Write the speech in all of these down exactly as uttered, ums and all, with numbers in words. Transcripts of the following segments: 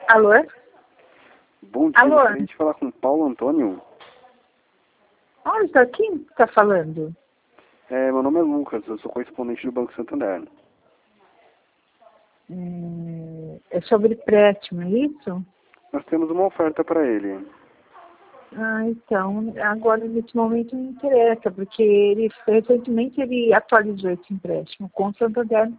Alô? Bom dia, Alô? gostaria de falar com o Paulo Antônio. Onde tá? Quem está falando? É, meu nome é Lucas, eu sou correspondente do Banco Santander. Hum, É sobre empréstimo, é isso? Nós temos uma oferta para ele. Ah, então, agora nesse momento não interessa, porque ele recentemente ele atualizou esse empréstimo com o Santander.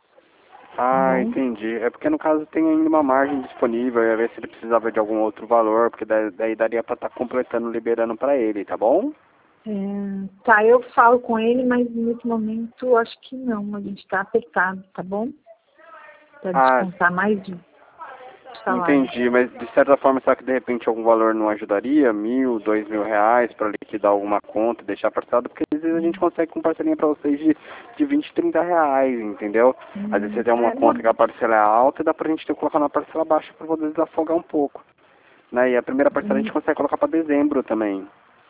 Ah, Não? entendi. É porque no caso tem ainda uma margem disponível, eu ia ver se ele precisava de algum outro valor, porque daí, daí daria para estar completando, liberando para ele, tá bom? É, tá, eu falo com ele, mas nesse momento acho que não, a gente está apertado, tá bom? Para Ah, descontar mais de salário. entendi, mas de certa forma, será que de repente algum valor não ajudaria? Mil, dois mil reais para liquidar alguma conta e deixar parcelado? Porque às vezes a gente consegue com parcelinha para vocês de, de vinte, trinta reais, entendeu? Às vezes você Hum, tem uma é, conta que não, a parcela é alta e dá pra gente ter que colocar na parcela baixa para poder desafogar um pouco. Né? E a primeira parcela a gente hum, consegue colocar para dezembro também.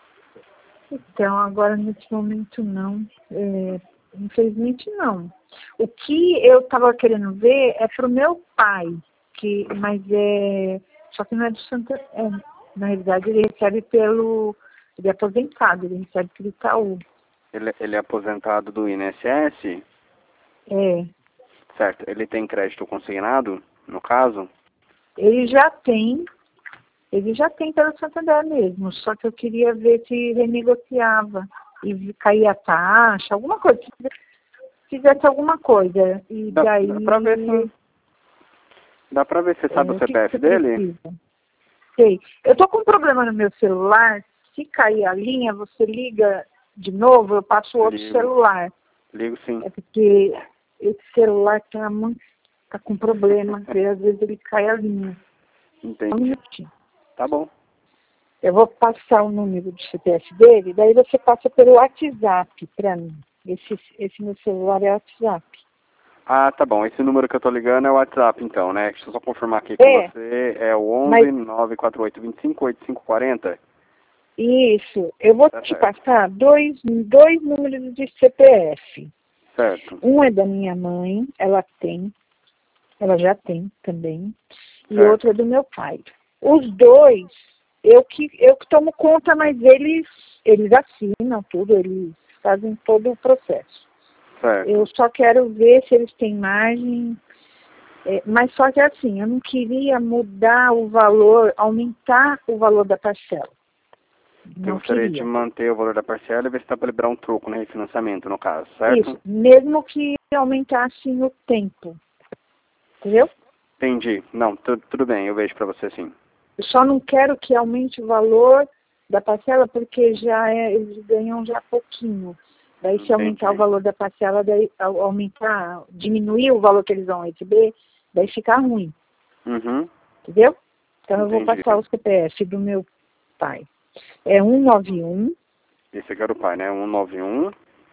então, agora nesse momento não. É, infelizmente não. O que eu estava querendo ver é para o meu pai, que, mas é. Só que não é do Santa. É, na realidade, ele recebe pelo. Ele é aposentado, ele recebe pelo Itaú. Ele, ele é aposentado do I N S S, É. certo? Ele tem crédito consignado, no caso? Ele já tem, ele já tem pelo Santander mesmo, só que eu queria ver se renegociava e caía a taxa, alguma coisa, se fizesse alguma coisa. E Dá, daí, dá pra ver sim. Dá pra ver, você é, sabe o o que, que C P F você dele? precisa? Sei. Eu tô com um problema no meu celular, se cair a linha, você liga de novo, eu passo outro Ligo. celular. Ligo sim. É porque esse celular tá, muito, tá com problema, e às vezes ele cai a linha. Só um Entendi. minutinho. Tá bom. Eu vou passar o número do C P F dele, daí você passa pelo WhatsApp para mim. Esse, esse meu celular é WhatsApp. Ah, tá bom. Esse número que eu tô ligando é o WhatsApp, então, né? Deixa eu só confirmar aqui com É, você. É o onze, mas nove quatro oito, dois cinco, oito cinco quatro zero. isso, eu vou Tá te certo. passar dois, dois números de C P F. Certo. Um é da minha mãe, ela tem, ela já tem também, e outro é Certo. do meu pai. Os dois, eu que, eu que tomo conta, mas eles, eles assinam tudo, eles fazem todo o processo. Eu Certo. só quero ver se eles têm margem, é, mas só que assim, eu não queria mudar o valor, aumentar o valor da parcela. Você Não gostaria de queria. manter o valor da parcela e ver se dá para liberar um troco no refinanciamento, no caso, Isso, certo? mesmo que aumentasse no tempo, entendeu? Entendi. Não, tu, tudo bem, eu vejo para você sim. Eu só não quero que aumente o valor da parcela, porque já é, eles ganham já pouquinho. Daí se aumentar o Entendi. valor da parcela, daí au- aumentar, diminuir o valor que eles vão receber, daí fica ruim. Uhum. Entendeu? Então eu vou Entendi. passar o C P F do meu pai. É um nove um, Esse aqui era o pai, né? um nove um,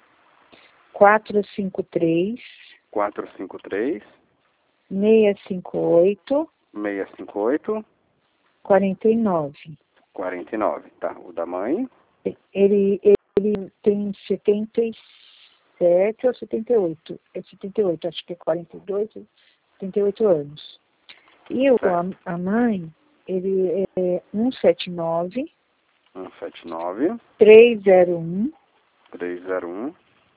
quatro cinco três, quatro cinco três, seis cinco oito, seis cinco oito, quatro nove. quatro nove. Tá, o da mãe. Ele, ele tem setenta e sete ou setenta e oito. É setenta e oito, acho que é quarenta e dois, setenta e oito anos. E o, Certo. a, a mãe, ele é um sete nove, um sete nove, três zero um, três zero um,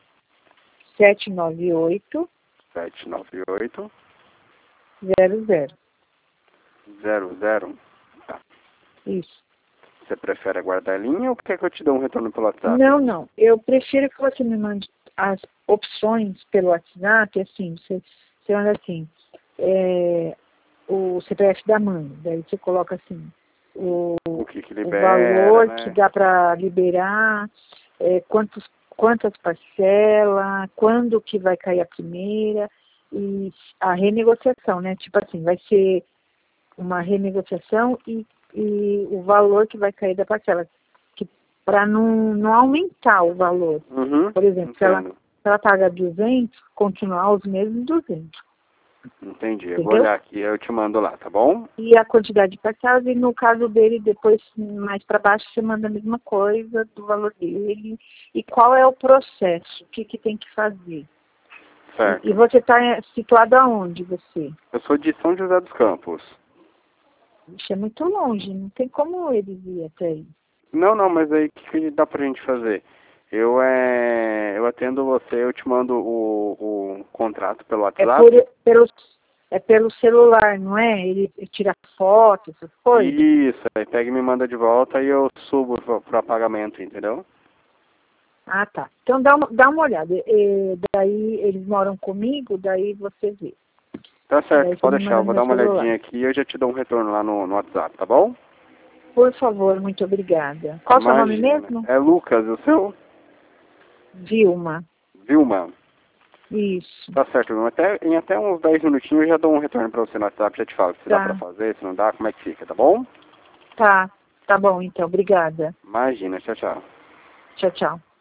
sete nove oito, sete nove oito, zero zero. zero zero. Tá. Isso. Você prefere aguardar a linha ou quer que eu te dê um retorno pelo WhatsApp? Não, não. Eu prefiro que você me mande as opções pelo WhatsApp, assim, você, você manda assim, é, o C P F da mãe, daí você coloca assim, o, O que que o libera, valor que né? dá para liberar, é, quantos, quantas parcelas, quando que vai cair a primeira, e a renegociação, né? Tipo assim, vai ser uma renegociação e, e o valor que vai cair da parcela, para não, não aumentar o valor. Uhum. Por exemplo, se ela, Entendo. se ela paga duzentos, continuar os mesmos duzentos, Entendi. Eu vou entendeu? olhar aqui e eu te mando lá, tá bom? E a quantidade de parcelas, e no caso dele, depois, mais para baixo, você manda a mesma coisa do valor dele. E qual é o processo? O que, que tem que fazer? E, e Certo. você está situado aonde, você? Eu sou de São José dos Campos. Isso é muito longe, não tem como eles ir até aí. Não, não, mas aí o que, que dá pra gente fazer? Eu, é, eu atendo você, eu te mando o, o contrato pelo É, WhatsApp. por, pelo, é pelo celular, não é? Ele, ele tira foto, essas coisas? Isso, aí pega e me manda de volta e eu subo para pagamento, entendeu? Ah, tá. Então dá uma, dá uma olhada. E, daí eles moram comigo, daí você vê. Tá certo, Daí você pode me deixar, manda eu no vou meu dar uma celular. olhadinha aqui e eu já te dou um retorno lá no, no WhatsApp, tá bom? Por favor, muito obrigada. Qual o seu nome Imagina. mesmo? É Lucas, o seu? Vilma. Vilma. Isso. Tá certo, Vilma. Até, em até uns dez minutinhos eu já dou um retorno pra você no WhatsApp, já te falo se dá pra Tá. fazer, se não dá, como é que fica, tá bom? Tá. Tá bom, então. Obrigada. Imagina, tchau, tchau. Tchau, tchau.